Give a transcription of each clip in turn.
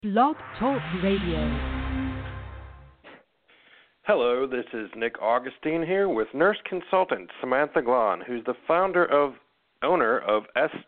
Blog Talk Radio. Hello, this is Nick Augustine here with nurse consultant Samantha Glahn, who's the owner of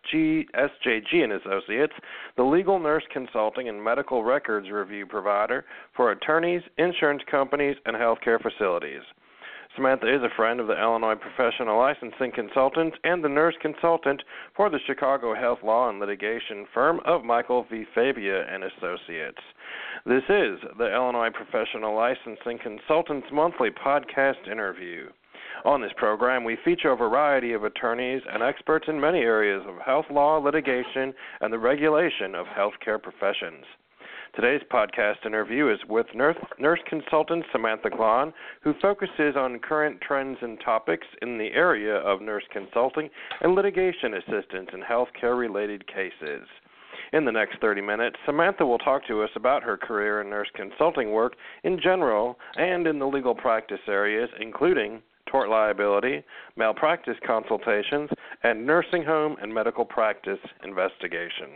SJG and Associates, the legal nurse consulting and medical records review provider for attorneys, insurance companies, and healthcare facilities. Samantha is a friend of the Illinois Professional Licensing Consultants and the nurse consultant for the Chicago Health Law and Litigation firm of Michael V. Fabia and Associates. This is the Illinois Professional Licensing Consultants Monthly Podcast interview. On this program, we feature a variety of attorneys and experts in many areas of health law, litigation, and the regulation of healthcare professions. Today's podcast interview is with nurse consultant Samantha Glahn, who focuses on current trends and topics in the area of nurse consulting and litigation assistance in healthcare-related cases. In the next 30 minutes, Samantha will talk to us about her career in nurse consulting work in general and in the legal practice areas, including tort liability, malpractice consultations, and nursing home and medical practice investigations.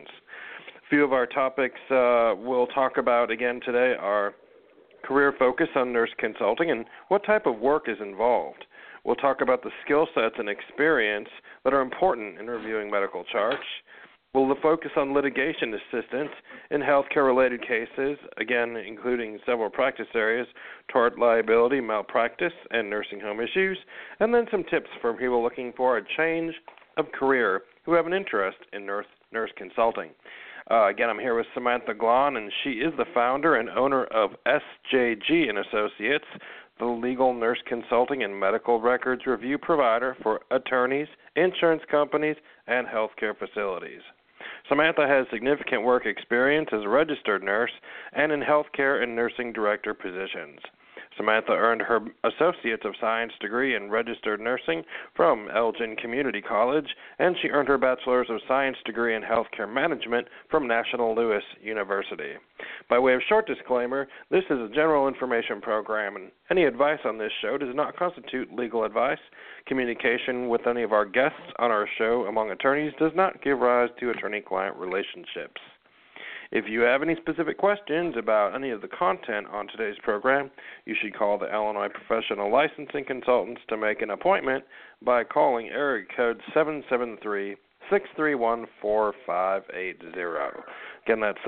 A few of our topics we'll talk about again today are career focus on nurse consulting and what type of work is involved. We'll talk about the skill sets and experience that are important in reviewing medical charts. We'll focus on litigation assistance in healthcare-related cases, again, including several practice areas, tort liability, malpractice, and nursing home issues, and then some tips for people looking for a change of career who have an interest in nurse consulting. Again, I'm here with Samantha Glahn, and she is the founder and owner of SJG and Associates, the legal nurse consulting and medical records review provider for attorneys, insurance companies, and healthcare facilities. Samantha has significant work experience as a registered nurse and in healthcare and nursing director positions. Samantha earned her Associates of Science degree in registered nursing from Elgin Community College, and she earned her Bachelor's of Science degree in healthcare management from National Louis University. By way of short disclaimer, this is a general information program, and any advice on this show does not constitute legal advice. Communication with any of our guests on our show among attorneys does not give rise to attorney-client relationships. If you have any specific questions about any of the content on today's program, you should call the Illinois Professional Licensing Consultants to make an appointment by calling area code 773-631-4580. Again, that's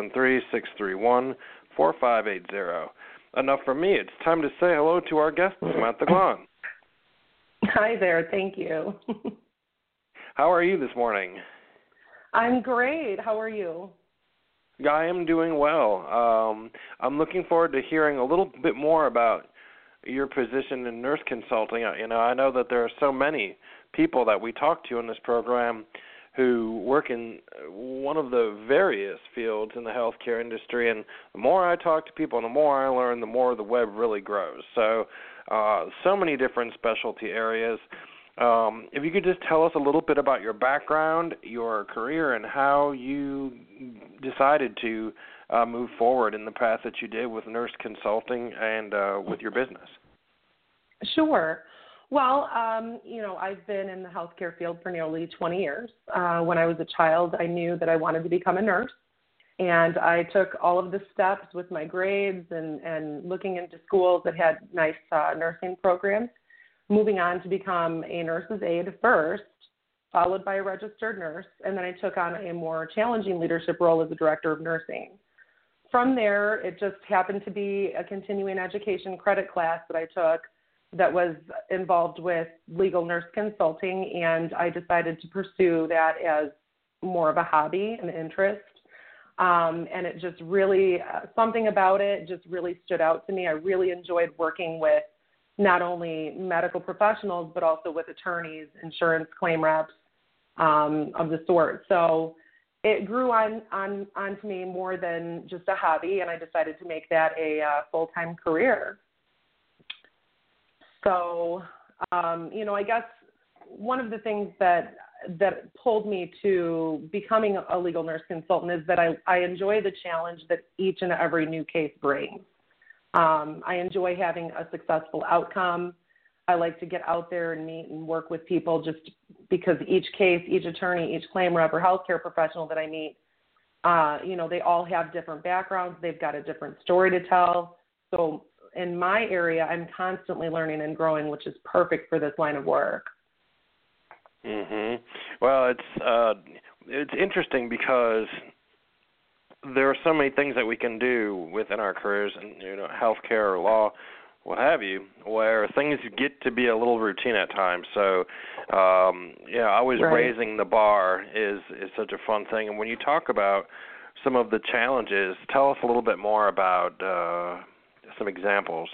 773-631-4580. Enough from me. It's time to say hello to our guest, Samantha Glahn. Hi there. Thank you. How are you this morning? I'm great. How are you? I am doing well. I'm looking forward to hearing a little bit more about your position in nurse consulting. I know that there are so many people that we talk to in this program who work in one of the various fields in the healthcare industry, and the more I talk to people and the more I learn, the more the web really grows. So many different specialty areas. If you could just tell us a little bit about your background, your career, and how you decided to move forward in the path that you did with nurse consulting and with your business. Sure. Well, I've been in the healthcare field for nearly 20 years. When I was a child, I knew that I wanted to become a nurse, and I took all of the steps with my grades and looking into schools that had nice nursing programs, moving on to become a nurse's aide first, followed by a registered nurse, and then I took on a more challenging leadership role as a director of nursing. From there, it just happened to be a continuing education credit class that I took that was involved with legal nurse consulting, and I decided to pursue that as more of a hobby and interest. And it just really, something about it just really stood out to me. I really enjoyed working with not only medical professionals, but also with attorneys, insurance claim reps of the sort. So it grew onto me more than just a hobby, and I decided to make that a full-time career. So, I guess one of the things that pulled me to becoming a legal nurse consultant is that I enjoy the challenge that each and every new case brings. I enjoy having a successful outcome. I like to get out there and meet and work with people just because each case, each attorney, each claim rep or healthcare professional that I meet They all have different backgrounds. They've got a different story to tell. So in my area, I'm constantly learning and growing, which is perfect for this line of work. Mhm. Well, it's interesting because there are so many things that we can do within our careers, and healthcare or law, what have you, where things get to be a little routine at times. So, always Right. raising the bar is such a fun thing. And when you talk about some of the challenges, tell us a little bit more about some examples.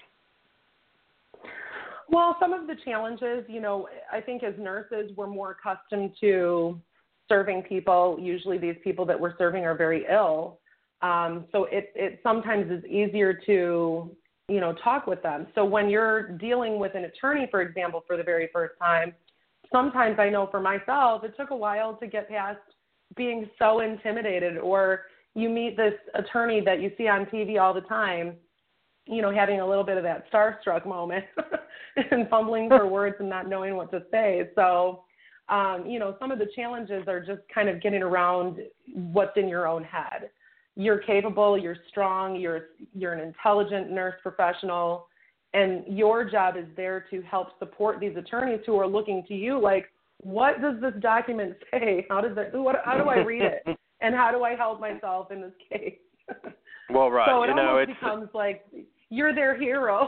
Well, some of the challenges, I think as nurses, we're more accustomed to serving people. Usually these people that we're serving are very ill. So it sometimes is easier to, talk with them. So when you're dealing with an attorney, for example, for the very first time, sometimes I know for myself, it took a while to get past being so intimidated, or you meet this attorney that you see on TV all the time, having a little bit of that starstruck moment and fumbling for words and not knowing what to say. So, some of the challenges are just kind of getting around what's in your own head. You're capable, you're strong, you're an intelligent nurse professional, and your job is there to help support these attorneys who are looking to you like, what does this document say? How do I read it? And how do I help myself in this case? Well, right. So it almost becomes like you're their hero.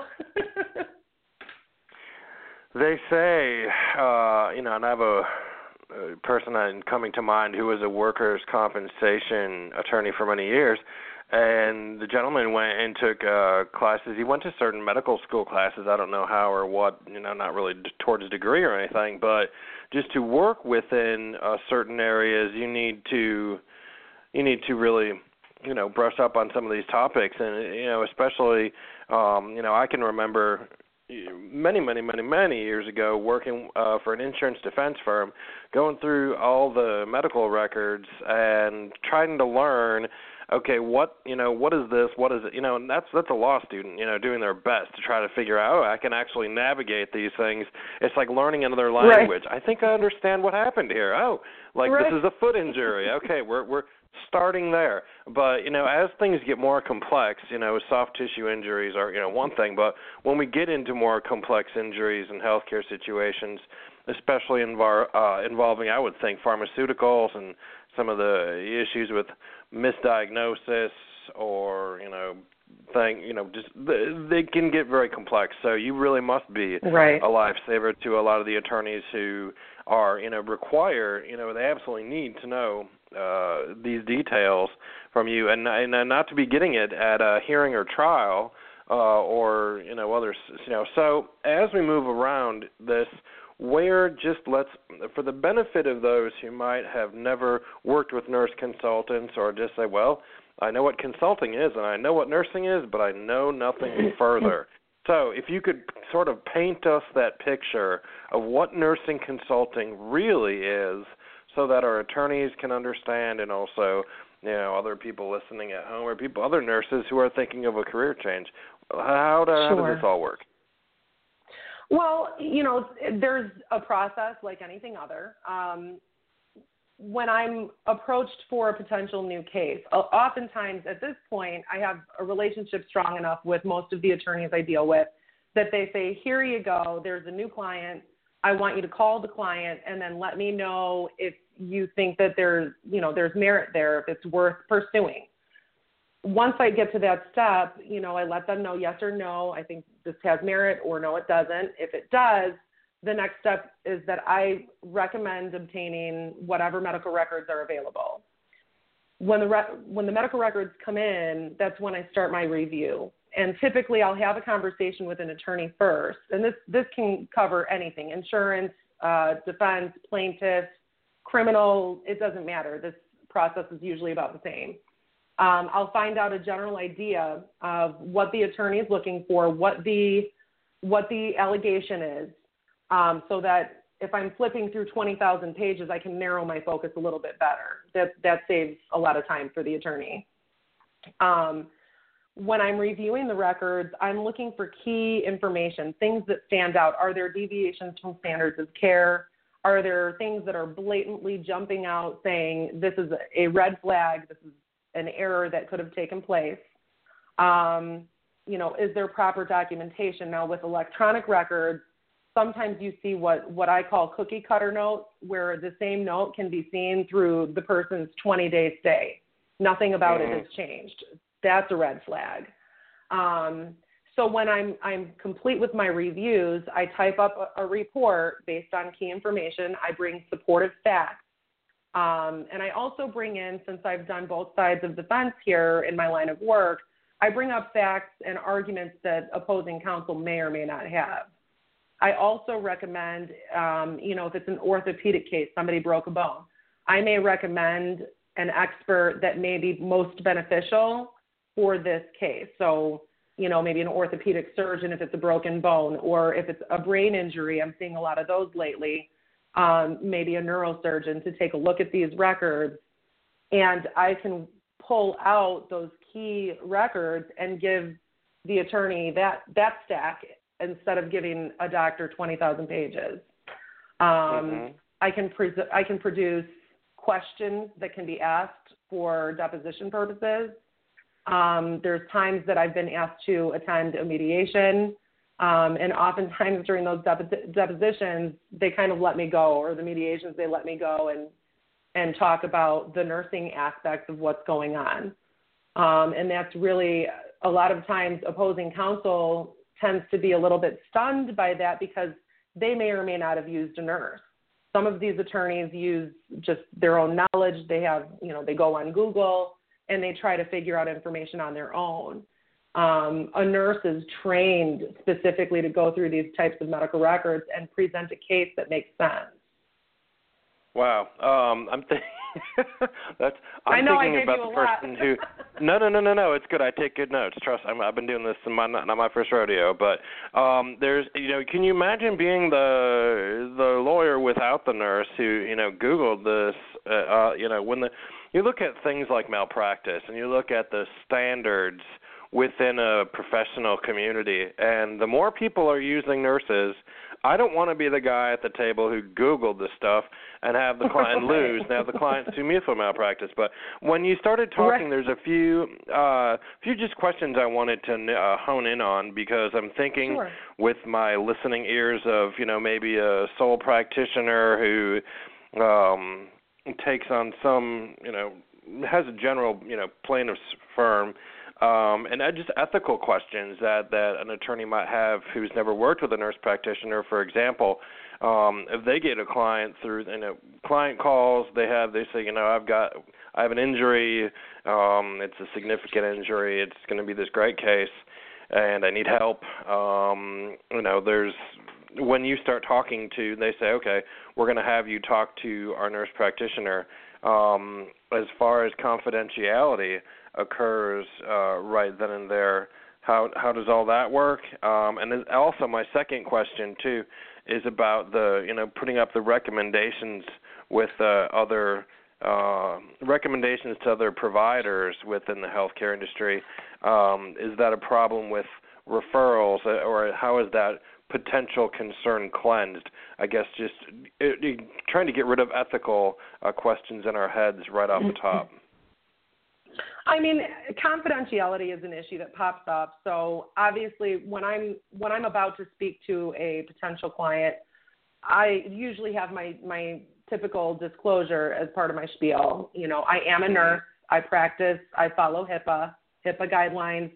They say, and I have a person coming to mind who was a workers' compensation attorney for many years, and the gentleman went and took classes. He went to certain medical school classes. I don't know how or what, not really towards a degree or anything, but just to work within certain areas, you need to really brush up on some of these topics, and especially I can remember many years ago working for an insurance defense firm, going through all the medical records and trying to learn, okay, what is this, what is it, and that's a law student, doing their best to try to figure out, I can actually navigate these things. It's like learning another language. Right. I think I understand what happened here. This is a foot injury. Okay, we're starting there. But, as things get more complex, soft tissue injuries are, one thing, but when we get into more complex injuries and healthcare situations, especially involving, I would think, pharmaceuticals and some of the issues with misdiagnosis or, they can get very complex. So you really must be a lifesaver to a lot of the attorneys who are, require, they absolutely need to know these details from you, and not to be getting it at a hearing or trial or others. So as we move around this, for the benefit of those who might have never worked with nurse consultants, or just say, well, I know what consulting is and I know what nursing is, but I know nothing further. So if you could sort of paint us that picture of what nursing consulting really is, so that our attorneys can understand, and also, other people listening at home, or other nurses who are thinking of a career change. How does this all work? Well, there's a process like anything other. When I'm approached for a potential new case, oftentimes at this point, I have a relationship strong enough with most of the attorneys I deal with that they say, here you go, there's a new client. I want you to call the client and then let me know if you think that there's merit there, if it's worth pursuing. Once I get to that step, I let them know yes or no, I think this has merit, or no, it doesn't. If it does, the next step is that I recommend obtaining whatever medical records are available. When the medical records come in, that's when I start my review. And typically I'll have a conversation with an attorney first. And this can cover anything, insurance, defense, plaintiff, criminal, it doesn't matter. This process is usually about the same. I'll find out a general idea of what the attorney is looking for, what the allegation is, so that if I'm flipping through 20,000 pages, I can narrow my focus a little bit better. That saves a lot of time for the attorney. When I'm reviewing the records, I'm looking for key information, things that stand out. Are there deviations from standards of care? Are there things that are blatantly jumping out saying this is a red flag, this is an error that could have taken place? Is there proper documentation? Now, with electronic records, sometimes you see what I call cookie cutter notes, where the same note can be seen through the person's 20-day stay. Nothing about it has changed. That's a red flag. So when I'm complete with my reviews, I type up a report based on key information. I bring supportive facts. And I also bring in, since I've done both sides of the fence here in my line of work, I bring up facts and arguments that opposing counsel may or may not have. I also recommend, if it's an orthopedic case, somebody broke a bone, I may recommend an expert that may be most beneficial for this case. So, maybe an orthopedic surgeon if it's a broken bone, or if it's a brain injury, I'm seeing a lot of those lately, maybe a neurosurgeon to take a look at these records. And I can pull out those key records and give the attorney that stack instead of giving a doctor 20,000 pages. I can produce questions that can be asked for deposition purposes. There's times that I've been asked to attend a mediation, and oftentimes during those depositions, they kind of let me go, or the mediations, they let me go and talk about the nursing aspects of what's going on. And that's really, a lot of times, opposing counsel tends to be a little bit stunned by that because they may or may not have used a nurse. Some of these attorneys use just their own knowledge. They have, they go on Google and they try to figure out information on their own. A nurse is trained specifically to go through these types of medical records and present a case that makes sense. Wow. I'm thinking about the person who. No. It's good. I take good notes. Trust. I've been doing this not my first rodeo, but there's Can you imagine being the lawyer without the nurse who Googled this? When you look at things like malpractice and you look at the standards within a professional community, and the more people are using nurses, I don't want to be the guy at the table who Googled the stuff and have the client lose. Now the client sue me for malpractice. But when you started talking, there's a few just questions I wanted to hone in on, because I'm thinking with my listening ears of maybe a sole practitioner who takes on some has a general plaintiff's firm. And just ethical questions that an attorney might have who's never worked with a nurse practitioner. For example, if they get a client through, client calls, they say, I have an injury, it's a significant injury, it's going to be this great case, and I need help. When you start talking to, they say, okay, we're going to have you talk to our nurse practitioner. As far as confidentiality occurs right then and there, how does all that work? And then also my second question too is about the putting up the recommendations with other recommendations to other providers within the healthcare industry. Is that a problem with referrals, or how is that potential concern cleansed? I guess just trying to get rid of ethical questions in our heads right off the top. I mean, confidentiality is an issue that pops up. So obviously, when I'm about to speak to a potential client, I usually have my typical disclosure as part of my spiel. I am a nurse. I practice. I follow HIPAA guidelines.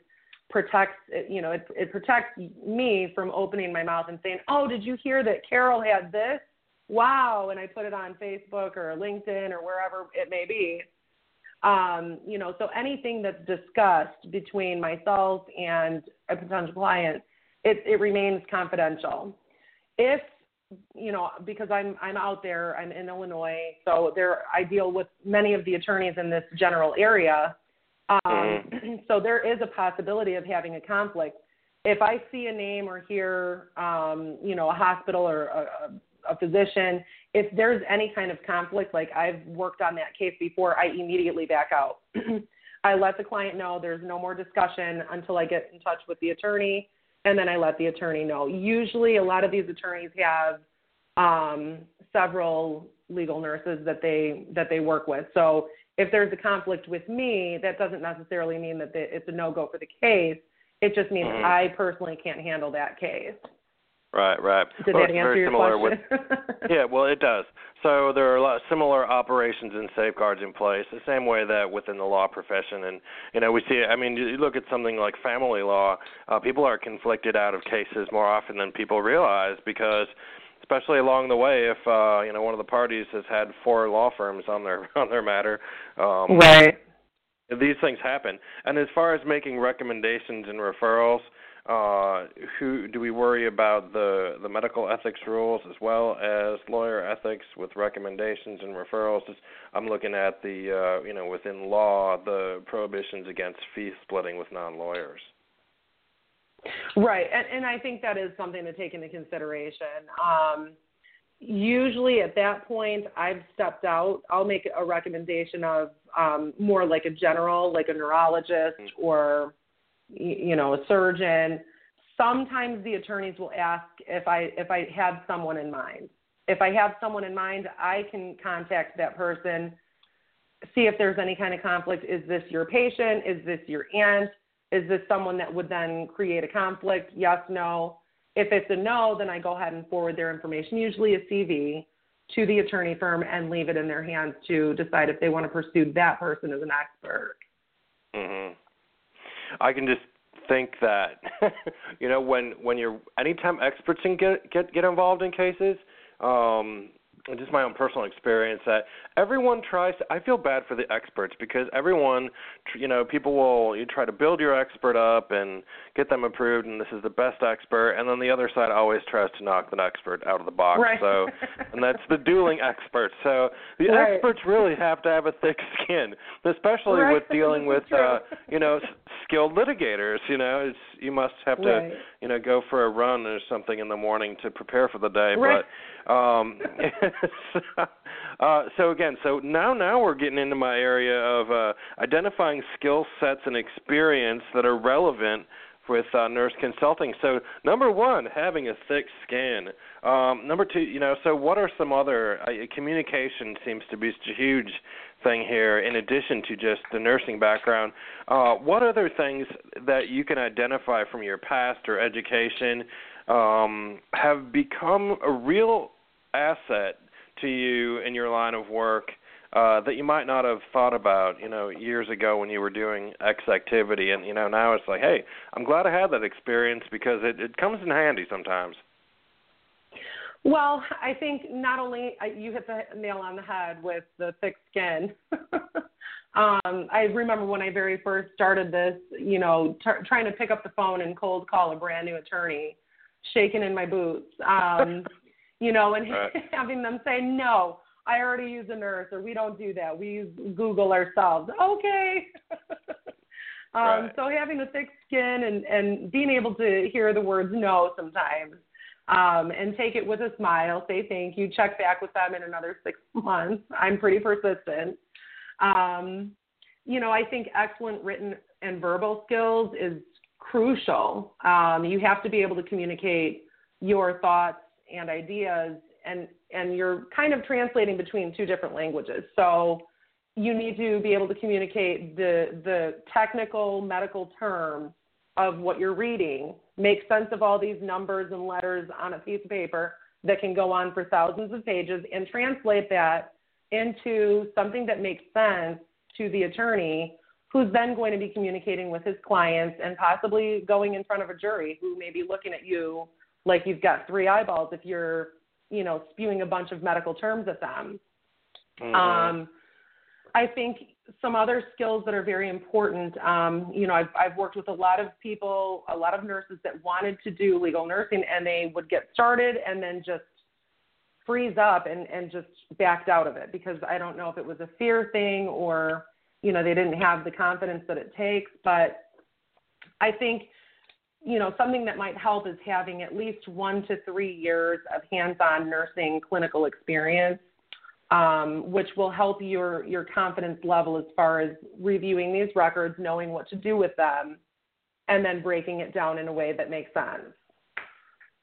It protects me from opening my mouth and saying, "Oh, did you hear that Carol had this? Wow!" And I put it on Facebook or LinkedIn or wherever it may be. So anything that's discussed between myself and a potential client, it remains confidential. If, because I'm out there, I'm in Illinois, so I deal with many of the attorneys in this general area. So there is a possibility of having a conflict. If I see a name or hear, a hospital or a physician, if there's any kind of conflict, like I've worked on that case before, I immediately back out. I let the client know there's no more discussion until I get in touch with the attorney, and then I let the attorney know. Usually a lot of these attorneys have several legal nurses that they work with. So if there's a conflict with me, that doesn't necessarily mean that it's a no-go for the case. It just means I personally can't handle that case. Right. Did that answer your question? Yeah, well, it does. So there are a lot of similar operations and safeguards in place, the same way that within the law profession. And, we see it. I mean, you look at something like family law, people are conflicted out of cases more often than people realize because especially along the way, if one of the parties has had 4 law firms on their matter, right. These things happen. And as far as making recommendations and referrals, who do we worry about the medical ethics rules as well as lawyer ethics with recommendations and referrals? I'm looking at the within law the prohibitions against fee splitting with non-lawyers. Right, and I think that is something to take into consideration. Usually at that point, I've stepped out. I'll make a recommendation of more like a general, like a neurologist or, a surgeon. Sometimes the attorneys will ask if I have someone in mind. If I have someone in mind, I can contact that person, see if there's any kind of conflict. Is this your patient? Is this your aunt? Is this someone that would then create a conflict? Yes, no. If it's a no, then I go ahead and forward their information, usually a CV, to the attorney firm and leave it in their hands to decide if they want to pursue that person as an expert. Mm-hmm. I can just think that, when you're anytime experts can get involved in cases, just my own personal experience that everyone tries to, I feel bad for the experts because everyone, you try to build your expert up and get them approved and this is the best expert, and then the other side always tries to knock that expert out of the box. Right. So, and that's the dueling experts. So the right. experts really have to have a thick skin, especially right. with dealing with, skilled litigators. You must have to, right. go for a run or something in the morning to prepare for the day. Right. But so now we're getting into my area of identifying skill sets and experience that are relevant with nurse consulting. So number 1, having a thick skin. Number 2, so what are some other communication seems to be a huge thing here in addition to just the nursing background. What other things that you can identify from your past or education have become a real asset to you in your line of work that you might not have thought about, years ago when you were doing X activity, and now it's like, hey, I'm glad I had that experience because it comes in handy sometimes. Well, I think not only you hit the nail on the head with the thick skin. I remember when I very first started this, trying to pick up the phone and cold call a brand new attorney, shaking in my boots. And right. having them say, no, I already use a nurse, or we don't do that. We use Google ourselves. Okay. Right. So having a thick skin and being able to hear the words no sometimes, and take it with a smile, say thank you, check back with them in another 6 months. I'm pretty persistent. I think excellent written and verbal skills is crucial. You have to be able to communicate your thoughts and ideas, and you're kind of translating between 2 different languages. So you need to be able to communicate the technical medical terms of what you're reading, make sense of all these numbers and letters on a piece of paper that can go on for thousands of pages, and translate that into something that makes sense to the attorney, who's then going to be communicating with his clients and possibly going in front of a jury who may be looking at you like you've got 3 eyeballs if you're, spewing a bunch of medical terms at them. Mm-hmm. I think some other skills that are very important, I've worked with a lot of people, a lot of nurses that wanted to do legal nursing, and they would get started and then just freeze up and just backed out of it because I don't know if it was a fear thing or, they didn't have the confidence that it takes. But I think, something that might help is having at least 1 to 3 years of hands-on nursing clinical experience, which will help your confidence level as far as reviewing these records, knowing what to do with them, and then breaking it down in a way that makes sense.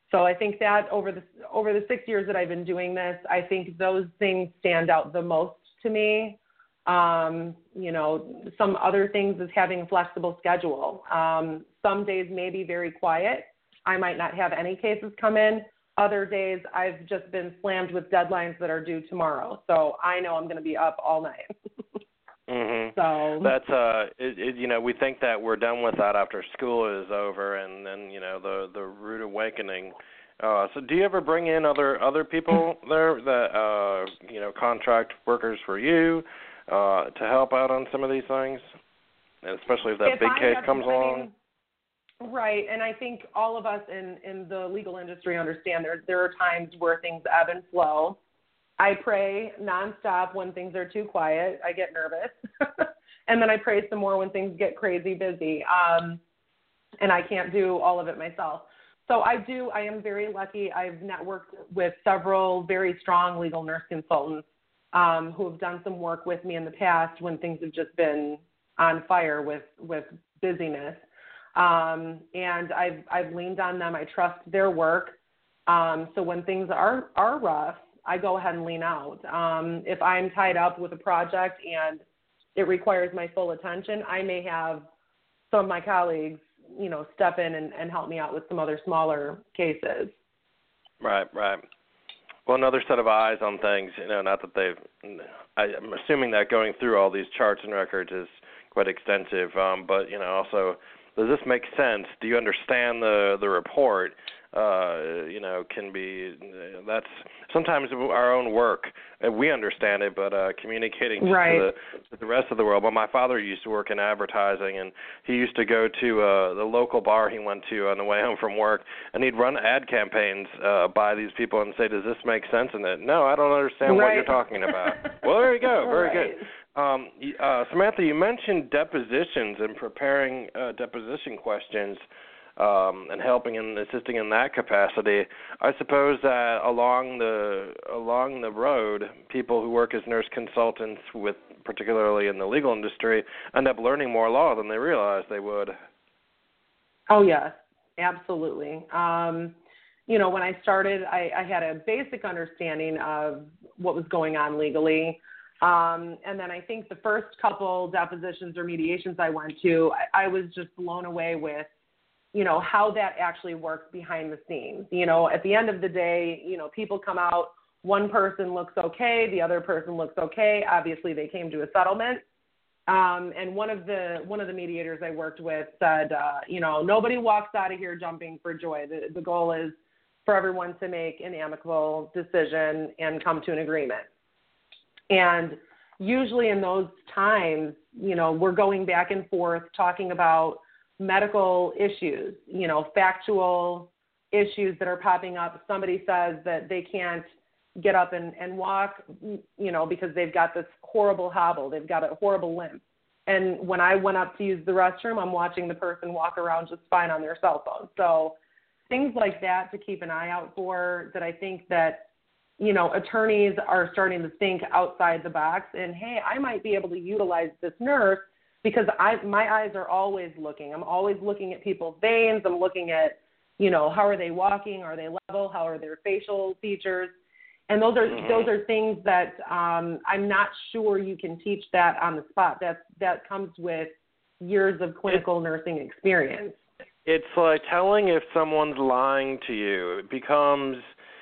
So I think that over the 6 years that I've been doing this, I think those things stand out the most to me. You know, some other things is having a flexible schedule. Some days may be very quiet. I might not have any cases come in. Other days I've just been slammed with deadlines that are due tomorrow. So I know I'm going to be up all night. Mhm. So that's you know, we think that we're done with that after school is over, and then you know the rude awakening. So do you ever bring in other people there that you know, contract workers for you to help out on some of these things, and especially if that big case comes along? Right, and I think all of us in the legal industry understand there are times where things ebb and flow. I pray nonstop when things are too quiet. I get nervous. And then I pray some more when things get crazy busy. And I can't do all of it myself. So I am very lucky. I've networked with several very strong legal nurse consultants who have done some work with me in the past when things have just been on fire with busyness. And I've leaned on them. I trust their work. So when things are rough, I go ahead and lean out. If I'm tied up with a project and it requires my full attention, I may have some of my colleagues, you know, step in and help me out with some other smaller cases. Right. Well, another set of eyes on things, you know, not that I'm assuming that going through all these charts and records is quite extensive, but, you know, also, does this make sense? Do you understand the report? You know, can be, that's sometimes our own work. We understand it, but communicating to the rest of the world. But my father used to work in advertising, and he used to go to the local bar he went to on the way home from work, and he'd run ad campaigns by these people and say, does this make sense? And then, no, I don't understand what you're talking about. Well, there you go. Very good. Samantha, you mentioned depositions and preparing deposition questions. And helping and assisting in that capacity. I suppose that along the road, people who work as nurse consultants, with particularly in the legal industry, end up learning more law than they realized they would. Oh yes, absolutely. You know, when I started, I had a basic understanding of what was going on legally. And then I think the first couple depositions or mediations I went to, I was just blown away with, you know, how that actually works behind the scenes. You know, at the end of the day, you know, people come out, one person looks okay, the other person looks okay. Obviously, they came to a settlement. And one of the mediators I worked with said, you know, nobody walks out of here jumping for joy. The goal is for everyone to make an amicable decision and come to an agreement. And usually in those times, you know, we're going back and forth talking about medical issues, you know, factual issues that are popping up. Somebody says that they can't get up and walk, you know, because they've got this horrible hobble. They've got a horrible limp. And when I went up to use the restroom, I'm watching the person walk around just fine on their cell phone. So things like that to keep an eye out for, that I think that, you know, attorneys are starting to think outside the box and, hey, I might be able to utilize this nurse because my eyes are always looking. I'm always looking at people's veins. I'm looking at, you know, how are they walking? Are they level? How are their facial features? And those are things that I'm not sure you can teach that on the spot. That comes with years of clinical nursing experience. It's like telling if someone's lying to you. It becomes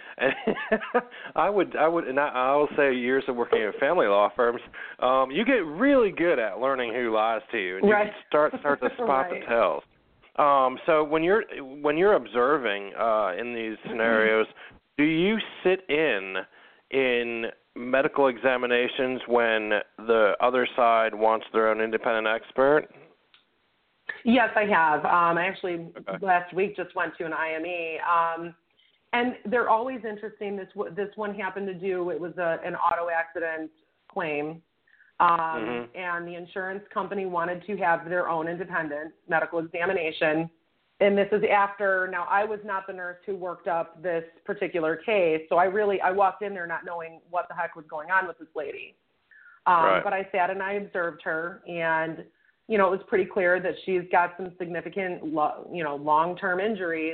I will say years of working at family law firms, you get really good at learning who lies to you, and you can start to spot the tells. So when you're observing in these scenarios, do you sit in medical examinations when the other side wants their own independent expert? Yes, I have. I actually last week just went to an IME. And they're always interesting. This one happened to do, it was an auto accident claim, and the insurance company wanted to have their own independent medical examination. And this is after, now I was not the nurse who worked up this particular case, so I walked in there not knowing what the heck was going on with this lady. But I sat and I observed her, and, you know, it was pretty clear that she's got some significant, long-term injuries.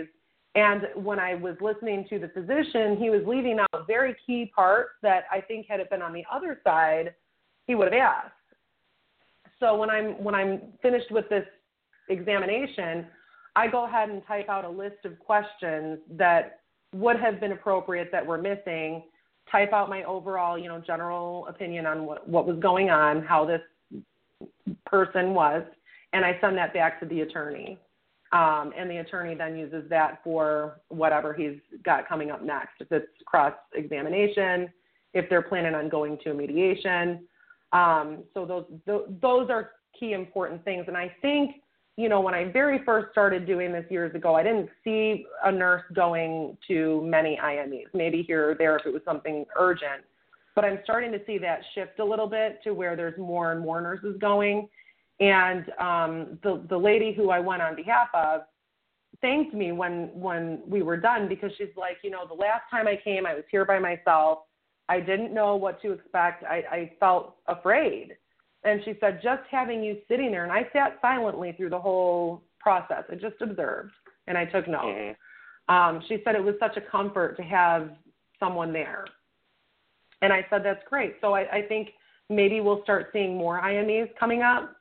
And when I was listening to the physician, he was leaving out very key parts that I think had it been on the other side, he would have asked. So when I'm finished with this examination, I go ahead and type out a list of questions that would have been appropriate that were missing, type out my overall, general opinion on what was going on, how this person was, and I send that back to the attorney. And the attorney then uses that for whatever he's got coming up next. If it's cross-examination, if they're planning on going to a mediation. So those are key important things. And I think, when I very first started doing this years ago, I didn't see a nurse going to many IMEs, maybe here or there if it was something urgent. But I'm starting to see that shift a little bit to where there's more and more nurses going. And the lady who I went on behalf of thanked me when we were done, because she's like, the last time I came, I was here by myself. I didn't know what to expect. I felt afraid. And she said, just having you sitting there, and I sat silently through the whole process. I just observed, and I took notes. Mm-hmm. She said it was such a comfort to have someone there. And I said, that's great. So I think maybe we'll start seeing more IMEs coming up.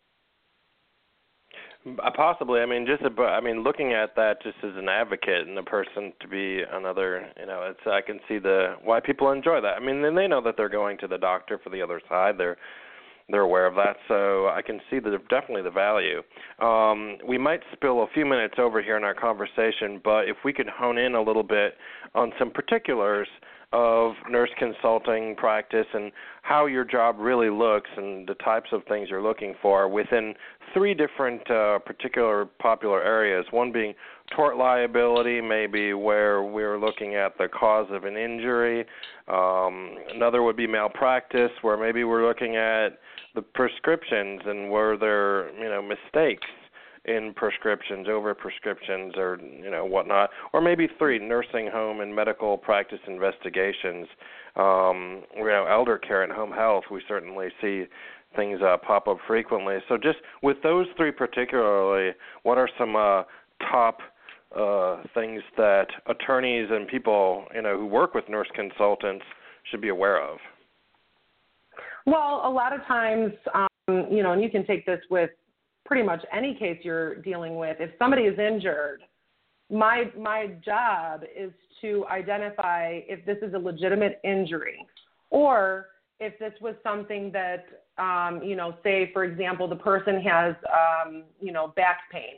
Possibly. Looking at that just as an advocate and a person to be another, I can see why people enjoy that. And they know that they're going to the doctor for the other side. They're aware of that, so I can see definitely the value. We might spill a few minutes over here in our conversation, but if we could hone in a little bit on some particulars of nurse consulting practice and how your job really looks and the types of things you're looking for within three different particular popular areas, one being tort liability, maybe where we're looking at the cause of an injury. Another would be malpractice, where maybe we're looking at the prescriptions and were there, mistakes in prescriptions, over prescriptions, or whatnot, or maybe three, nursing home and medical practice investigations. Elder care and home health, we certainly see things pop up frequently. So just with those three particularly, what are some top things that attorneys and people who work with nurse consultants should be aware of? Well, a lot of times, and you can take this with pretty much any case you're dealing with. If somebody is injured, my job is to identify if this is a legitimate injury, or if this was something that, say, for example, the person has, back pain.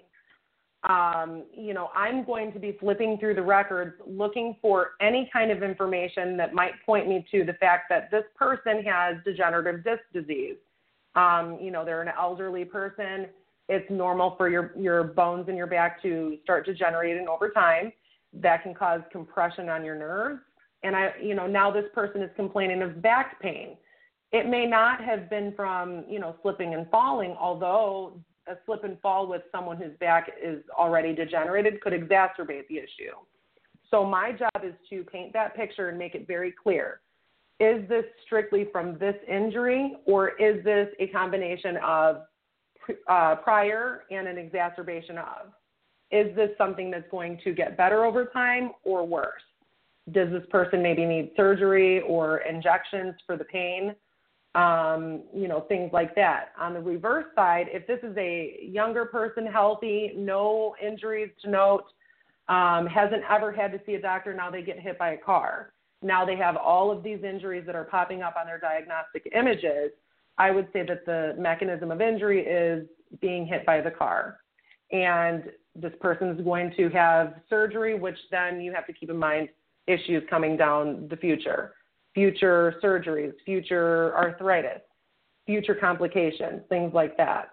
I'm going to be flipping through the records looking for any kind of information that might point me to the fact that this person has degenerative disc disease. They're an elderly person. It's normal for your bones in your back to start degenerating over time. That can cause compression on your nerves. And now this person is complaining of back pain. It may not have been from, slipping and falling, although a slip and fall with someone whose back is already degenerated could exacerbate the issue. So my job is to paint that picture and make it very clear. Is this strictly from this injury, or is this a combination of prior and an exacerbation of? Is this something that's going to get better over time or worse? Does this person maybe need surgery or injections for the pain? Things like that. On the reverse side, if this is a younger person, healthy, no injuries to note, hasn't ever had to see a doctor, now they get hit by a car. Now they have all of these injuries that are popping up on their diagnostic images. I would say that the mechanism of injury is being hit by the car. And this person is going to have surgery, which then you have to keep in mind issues coming down the future surgeries, future arthritis, future complications, things like that.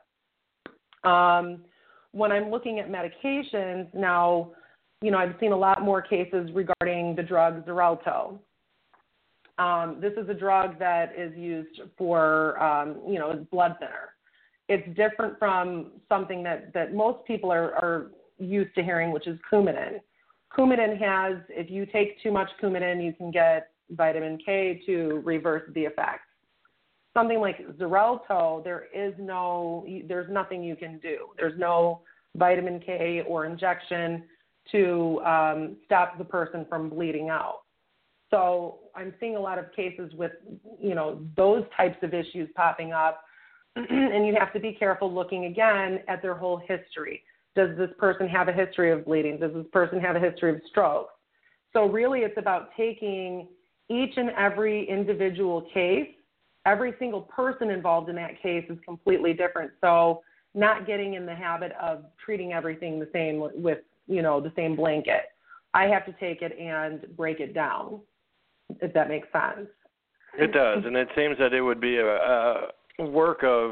When I'm looking at medications now, I've seen a lot more cases regarding the drug Xarelto. This is a drug that is used for, as blood thinner. It's different from something that most people are used to hearing, which is Coumadin. Coumadin has, if you take too much Coumadin, you can get vitamin K to reverse the effects. Something like Xarelto, there's nothing you can do. There's no vitamin K or injection to stop the person from bleeding out. So I'm seeing a lot of cases with, those types of issues popping up, and you have to be careful looking again at their whole history. Does this person have a history of bleeding? Does this person have a history of stroke? So really it's about taking each and every individual case. Every single person involved in that case is completely different. So not getting in the habit of treating everything the same with, the same blanket. I have to take it and break it down, if that makes sense. It does, and it seems that it would be a work of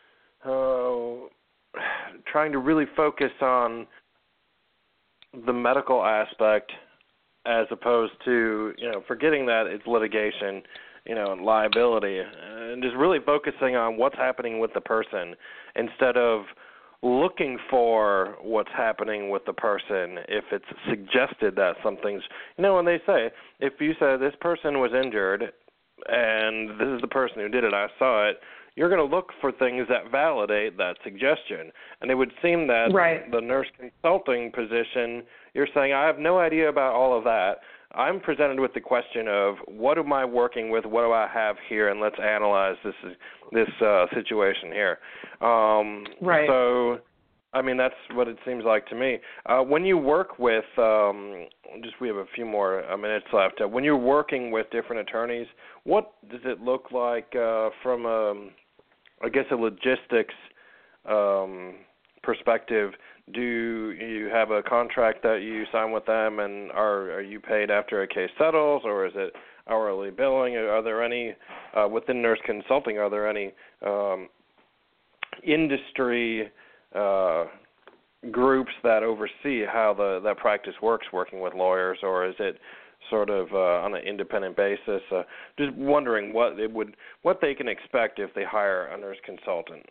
trying to really focus on the medical aspect as opposed to, forgetting that it's litigation, and liability, and just really focusing on what's happening with the person instead of looking for what's happening with the person if it's suggested that something's, when they say, if you say this person was injured and this is the person who did it, I saw it, you're going to look for things that validate that suggestion. And it would seem that the nurse consulting position, you're saying, I have no idea about all of that. I'm presented with the question of what am I working with, what do I have here, and let's analyze this situation here. So, that's what it seems like to me. When you work with, we have a few more minutes left. When you're working with different attorneys, what does it look like from, a logistics perspective? Do you have a contract that you sign with them, and are you paid after a case settles, or is it hourly billing? Are there any, within nurse consulting, are there any industry groups that oversee how that practice works working with lawyers, or is it sort of on an independent basis? Just wondering what they can expect if they hire a nurse consultant.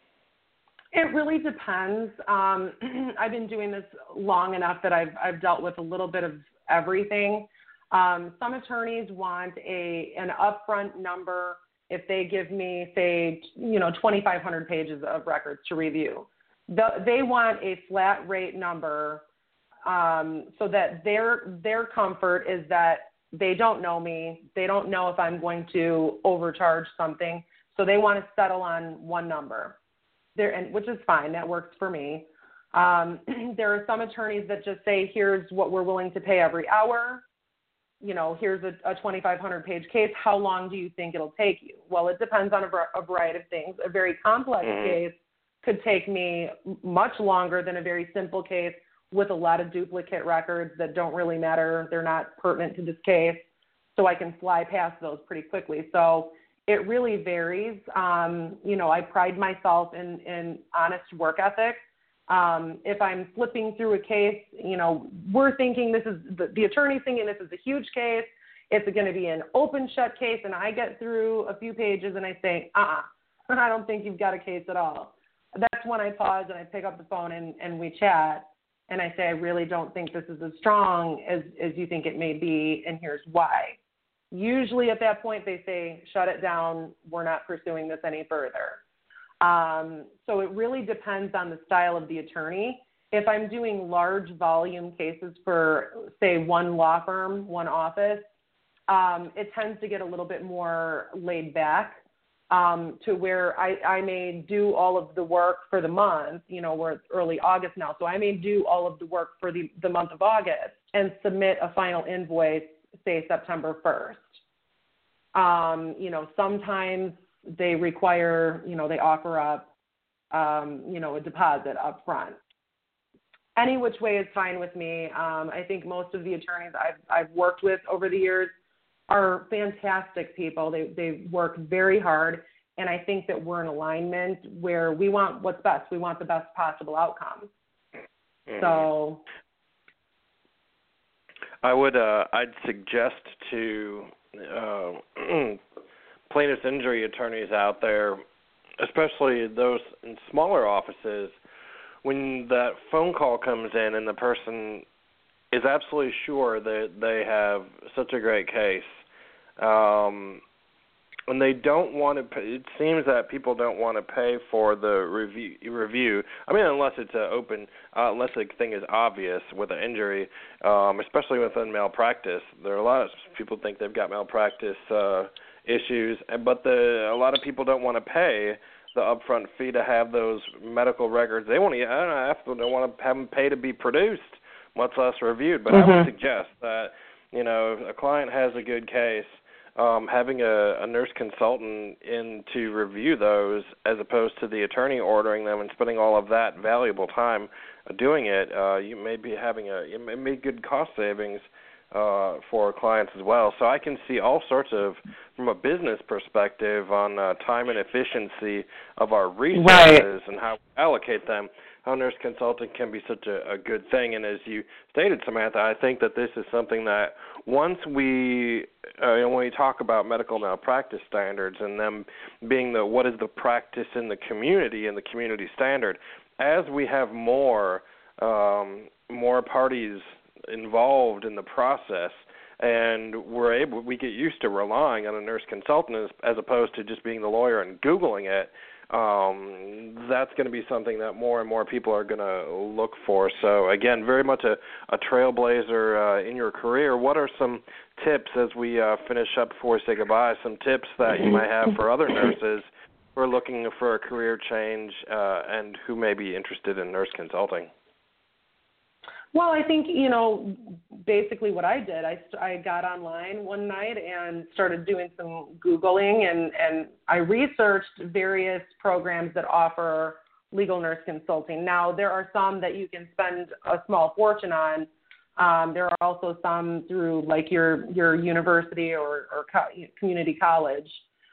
It really depends. I've been doing this long enough that I've dealt with a little bit of everything. Some attorneys want an upfront number if they give me, say, 2,500 pages of records to review. They want a flat rate number so that their comfort is that they don't know me. They don't know if I'm going to overcharge something. So they want to settle on one number. Which is fine. That works for me. There are some attorneys that just say, here's what we're willing to pay every hour. Here's a 2,500-page case. How long do you think it'll take you? Well, it depends on a variety of things. A very complex case could take me much longer than a very simple case with a lot of duplicate records that don't really matter. They're not pertinent to this case. So I can fly past those pretty quickly. So it really varies. I pride myself in honest work ethic. If I'm flipping through a case, we're thinking this is the attorney's thinking this is a huge case. It's going to be an open shut case, and I get through a few pages and I say, I don't think you've got a case at all. That's when I pause and I pick up the phone and we chat, and I say, I really don't think this is as strong as you think it may be, and here's why. Usually at that point they say, shut it down, we're not pursuing this any further. So it really depends on the style of the attorney. If I'm doing large volume cases for, say, one law firm, one office, it tends to get a little bit more laid back to where I may do all of the work for the month. We're early August now, so I may do all of the work for the month of August and submit a final invoice, say, September 1st. Sometimes they require, they offer up, a deposit up front. Any which way is fine with me. I think most of the attorneys I've worked with over the years are fantastic people. They work very hard, and I think that we're in alignment where we want what's best. We want the best possible outcome. Mm-hmm. So I'd suggest to plaintiff's injury attorneys out there, especially those in smaller offices, when that phone call comes in and the person is absolutely sure that they have such a great case, and they don't want to pay. It seems that people don't want to pay for the review. I mean, unless it's unless the thing is obvious with an injury, especially within malpractice. There are a lot of people think they've got malpractice issues, but a lot of people don't want to pay the upfront fee to have those medical records. They want to. They want to have them pay to be produced, much less reviewed. But I would suggest that if a client has a good case, having a nurse consultant in to review those as opposed to the attorney ordering them and spending all of that valuable time doing it, you may be having it may be good cost savings for clients as well. So I can see all sorts of, from a business perspective, on time and efficiency of our resources and how we allocate them, how nurse consulting can be such a good thing. And as you stated, Samantha, I think that this is something that once we, when we talk about medical malpractice standards and them being what is the practice in the community and the community standard, as we have more parties involved in the process, and we get used to relying on a nurse consultant as opposed to just being the lawyer and Googling it, that's going to be something that more and more people are going to look for. So, again, very much a trailblazer in your career. What are some tips as we finish up before we say goodbye, some tips that you might have for other nurses who are looking for a career change and who may be interested in nurse consulting? Well, I think, basically what I did, I got online one night and started doing some Googling, and I researched various programs that offer legal nurse consulting. Now, there are some that you can spend a small fortune on. There are also some through, like, your university or community college.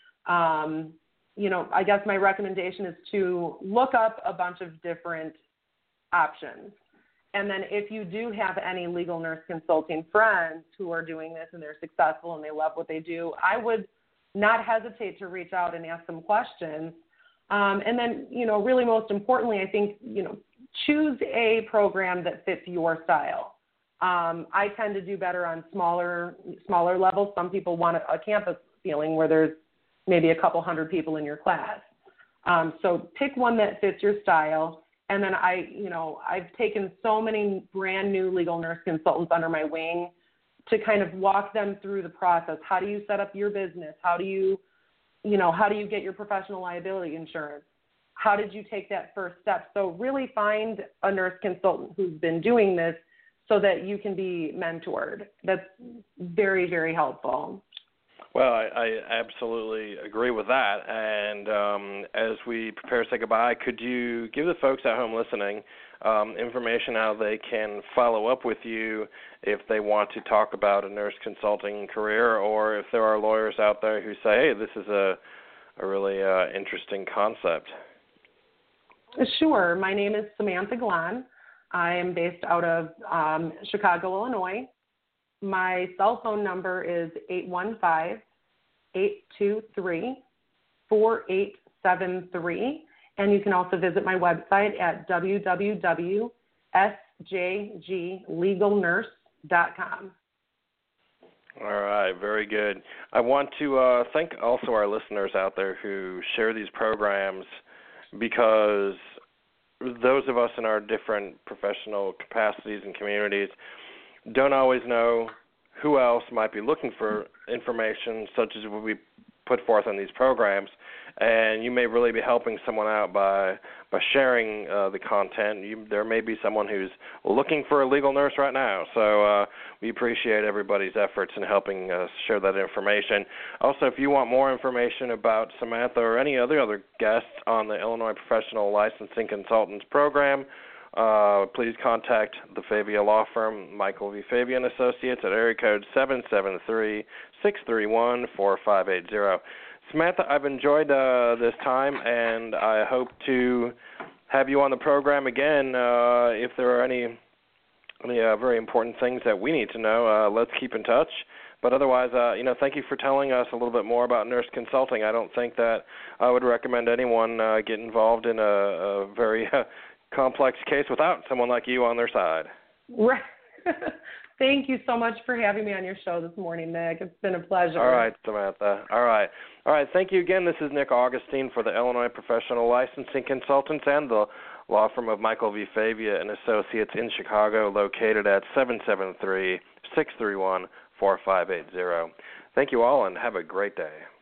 I guess my recommendation is to look up a bunch of different options. And then if you do have any legal nurse consulting friends who are doing this and they're successful and they love what they do, I would not hesitate to reach out and ask them questions. And then, really most importantly, I think, choose a program that fits your style. I tend to do better on smaller levels. Some people want a campus feeling where there's maybe a couple hundred people in your class. So pick one that fits your style. And then I've taken so many brand new legal nurse consultants under my wing to kind of walk them through the process. How do you set up your business? How do you get your professional liability insurance? How did you take that first step? So really find a nurse consultant who's been doing this so that you can be mentored. That's very, very helpful. Well, I absolutely agree with that. And as we prepare to say goodbye, could you give the folks at home listening information how they can follow up with you if they want to talk about a nurse consulting career, or if there are lawyers out there who say, hey, this is a really interesting concept? Sure. My name is Samantha Glahn. I am based out of Chicago, Illinois. My cell phone number is 815-823-4873, and you can also visit my website at www.sjglegalnurse.com. All right, very good. I want to thank also our listeners out there who share these programs, because those of us in our different professional capacities and communities don't always know who else might be looking for information such as what we put forth on these programs, and you may really be helping someone out by sharing the content. There may be someone who's looking for a legal nurse right now, so we appreciate everybody's efforts in helping us share that information. Also, if you want more information about Samantha or any other guests on the Illinois Professional Licensing Consultants Program, please contact the Favia Law Firm, Michael V. Favia & Associates, at area code 773-631-4580. Samantha, I've enjoyed this time, and I hope to have you on the program again if there are any very important things that we need to know. Let's keep in touch. But otherwise, thank you for telling us a little bit more about nurse consulting. I don't think that I would recommend anyone get involved in a very complex case without someone like you on their side. Thank you so much for having me on your show this morning, Nick. It's been a pleasure. All right, Samantha. All right. Thank you again. This is Nick Augustine for the Illinois Professional Licensing Consultants and the law firm of Michael V. Favia and Associates in Chicago, located at 773-631-4580. Thank you all, and have a great day.